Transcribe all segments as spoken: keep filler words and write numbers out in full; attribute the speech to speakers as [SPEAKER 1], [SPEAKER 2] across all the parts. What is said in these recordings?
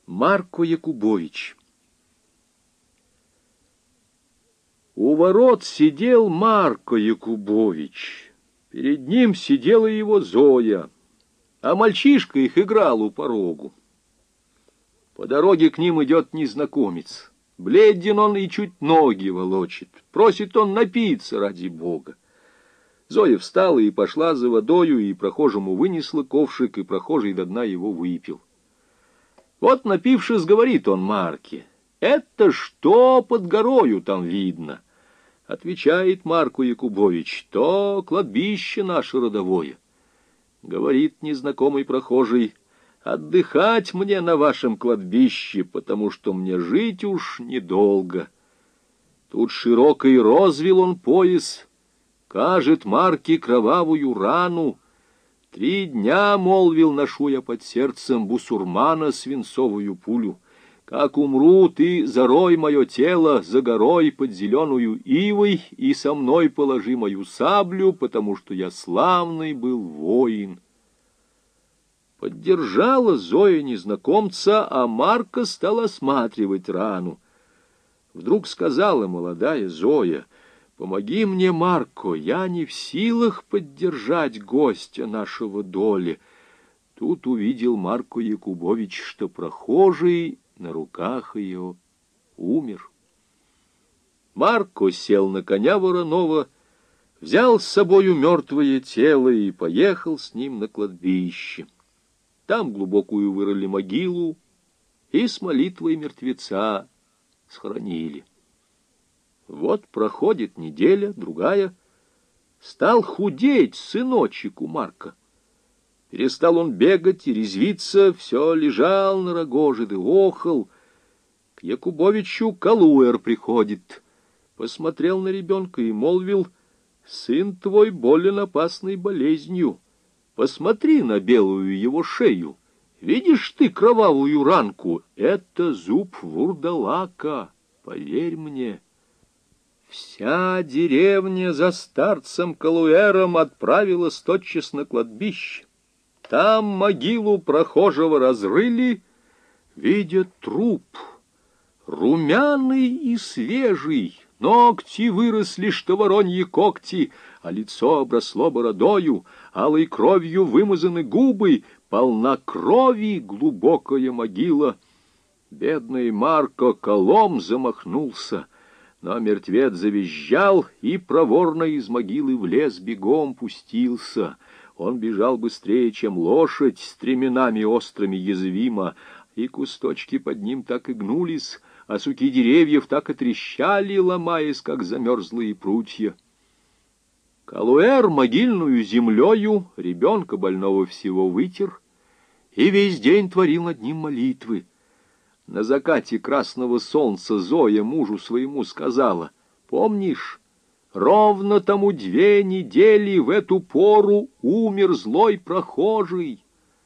[SPEAKER 1] Марко Якубович. У ворот сидел Марко Якубович. Перед ним сидела его Зоя, а мальчишка их играл у порогу. По дороге к ним идет незнакомец. Бледен он и чуть ноги волочит. Просит он напиться ради Бога. Зоя встала и пошла за водою, и прохожему вынесла ковшик, и прохожий до дна его выпил. Вот, напившись, говорит он Марке: «Это что под горою там видно?» Отвечает Марко Якубович: «То кладбище наше родовое». Говорит незнакомый прохожий: «Отдыхать мне на вашем кладбище, потому что мне жить уж недолго». Тут широкий розвил он пояс, кажет Марке кровавую рану. Три дня, молвил, ношу я под сердцем бусурмана свинцовую пулю. Как умру, ты зарой мое тело за горой под зеленую ивой и со мной положи мою саблю, потому что я славный был воин. Поддержала Зоя незнакомца, а Марко стал осматривать рану. Вдруг сказала молодая Зоя: «Помоги мне, Марко, я не в силах поддержать гостя нашего доли». Тут увидел Марко Якубович, что прохожий на руках ее умер. Марко сел на коня вороного, взял с собою мертвое тело и поехал с ним на кладбище. Там глубокую вырыли могилу и с молитвой мертвеца схоронили. Вот проходит неделя, другая. Стал худеть сыночек у Марка. Перестал он бегать и резвиться, все лежал на рогоже да охал. К Якубовичу Калуэр приходит. Посмотрел на ребенка и молвил: «Сын твой болен опасной болезнью. Посмотри на белую его шею. Видишь ты кровавую ранку? Это зуб вурдалака, поверь мне». Вся деревня за старцем Калуэром отправилась тотчас на кладбище. Там могилу прохожего разрыли, видят труп, румяный и свежий, ногти выросли, что вороньи когти, а лицо обросло бородою, алой кровью вымазаны губы, полна крови глубокая могила. Бедный Марко колом замахнулся, но мертвец завизжал и проворно из могилы в лес бегом пустился. Он бежал быстрее, чем лошадь, стременами острыми язвимо, и кусточки под ним так и гнулись, а суки деревьев так и трещали, ломаясь, как замерзлые прутья. Калуэр могильную землею ребенка больного всего вытер и весь день творил над ним молитвы. На закате красного солнца Зоя мужу своему сказала: «Помнишь, ровно тому две недели в эту пору умер злой прохожий».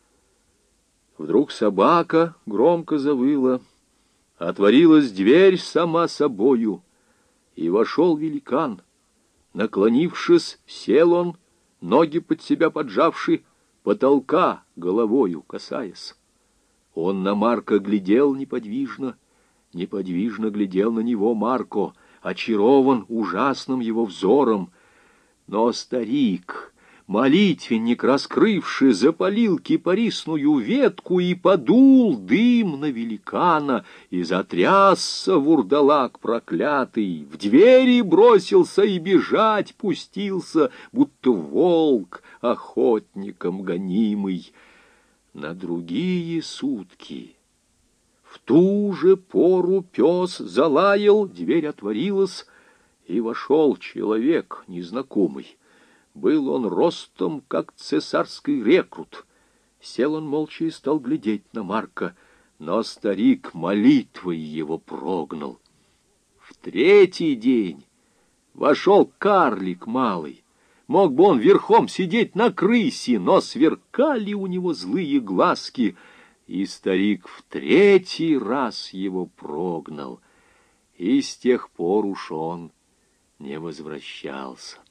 [SPEAKER 1] Вдруг собака громко завыла, отворилась дверь сама собою, и вошел великан. Наклонившись, сел он, ноги под себя поджавши, потолка головою касаясь. Он на Марка глядел неподвижно, неподвижно глядел на него Марко, очарован ужасным его взором. Но старик, молитвенник раскрывший, запалил кипарисную ветку и подул дым на великана, и затрясся вурдалак проклятый, в двери бросился и бежать пустился, будто волк охотником гонимый. На другие сутки в ту же пору пес залаял, дверь отворилась, и вошел человек незнакомый. Был он ростом, как цесарский рекрут. Сел он молча и стал глядеть на Марка, но старик молитвой его прогнал. В третий день вошел карлик малый. Мог бы он верхом сидеть на крысе, но сверкали у него злые глазки, и старик в третий раз его прогнал, и с тех пор уж он не возвращался.